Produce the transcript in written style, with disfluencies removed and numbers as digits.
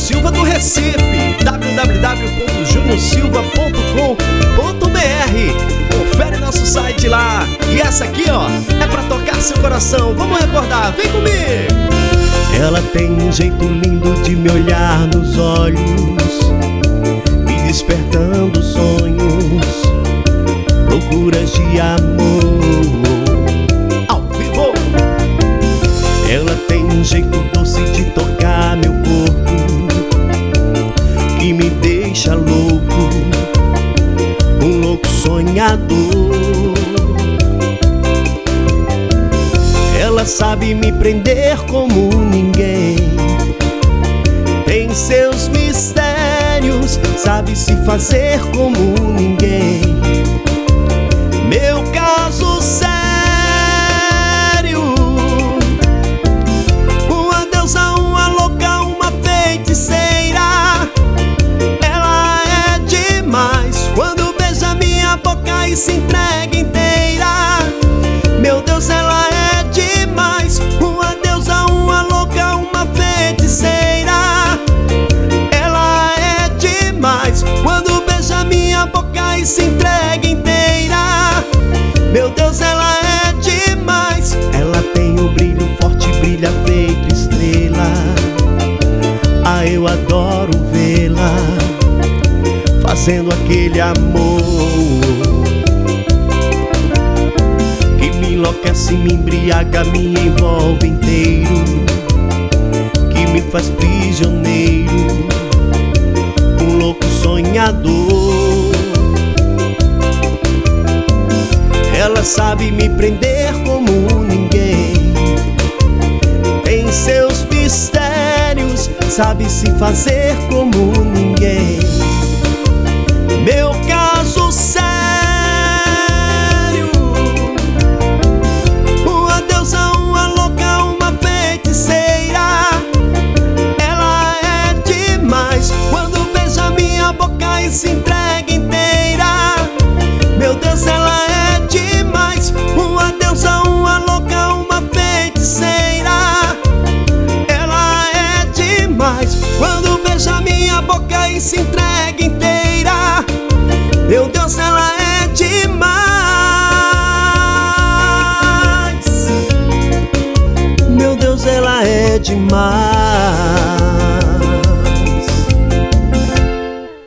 Silva do Recife, www.juniorsilva.com.br. Confere nosso site lá. E essa aqui, ó, é pra tocar seu coração. Vamos recordar, vem comigo. Ela tem um jeito lindo de me olhar nos olhos, me despertando sonhos, loucuras de amor. Ao vivo. Ela tem um jeito doce de tocar meu corpo, que me deixa louco, um louco sonhador. Ela sabe me prender como ninguém, tem seus mistérios, sabe se fazer como ninguém. Meu caso sério, uma deusa, uma louca, uma feiticeira. Ela é demais quando beija minha boca e se entrega inteira. Meu Deus, ela é demais, uma deusa, uma louca, uma feiticeira. Ela é demais quando beija minha boca e se entrega inteira. Meu Deus, ela é demais. Ela tem um brilho forte, brilha feito estrela. Ah, eu adoro vê-la fazendo aquele amor que me enlouquece, me embriaga, me envolve inteiro, que me faz prisioneiro, um louco sonhador. Ela sabe me prender como ninguém, tem seus mistérios, sabe se fazer como ninguém. Meu caso sério,